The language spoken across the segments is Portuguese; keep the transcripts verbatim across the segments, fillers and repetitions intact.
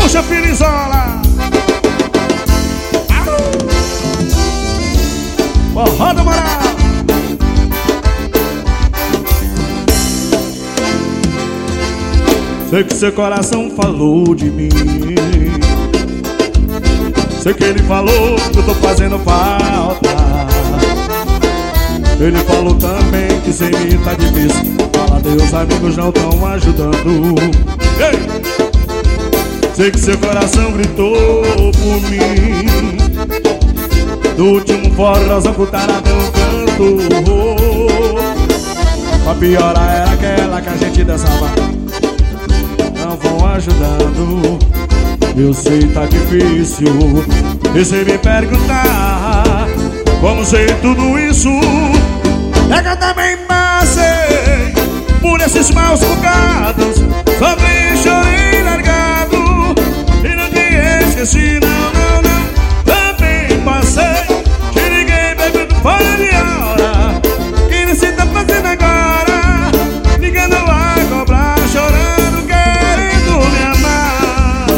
Puxa, Filizola. Forró do Moral. Sei que seu coração falou de mim. Sei que ele falou que eu tô fazendo falta. Ele falou também que sem mim tá difícil. Fala, Deus, amigos não tão ajudando. Ei! Sei que seu coração gritou por mim. Do último forró só escutaram até um canto. A piora era aquela que a gente dançava. Não vão ajudando. Eu sei tá difícil. E se me perguntar como sei tudo isso, é que eu também passei por esses maus bocados. Sofri, chorei largado e não te esqueci, não, não, não. Também passei, te liguei bebendo fora de hora. Que você tá fazendo agora? Ligando a cobrar, chorando, querendo me amar.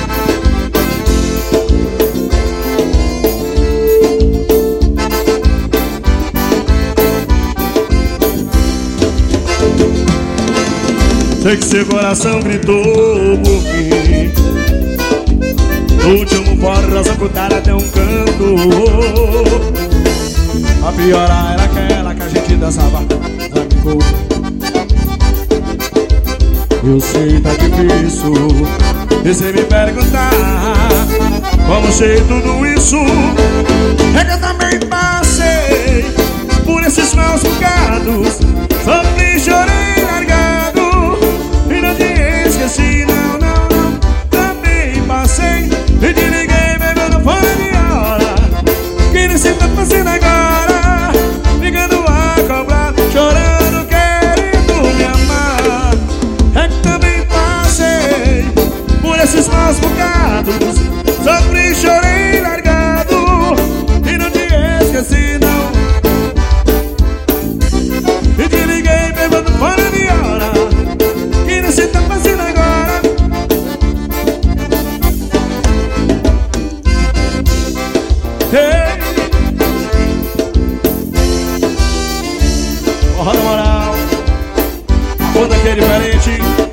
Sei que seu coração gritou por mim. No último forró só escutaram até um canto. A piora era aquela que a gente dançava. Amigo, eu sei tá difícil. E se me perguntar como sei tudo isso, é que eu também passei por esses maus bocados. Sofri, chorei largado e não te esqueci, não, não, não. Também passei e te liguei bebendo fora de hora. Que nem você tá fazendo agora? Ligando a cobrar, chorando, querendo me amar. É que também passei por esses maus bocados. Sofri, chorei largado e não te esqueci, não. E te liguei bebendo fora de hora. Que nem você tá fazendo agora? Hey! Forró do Moral, a banda que é diferente.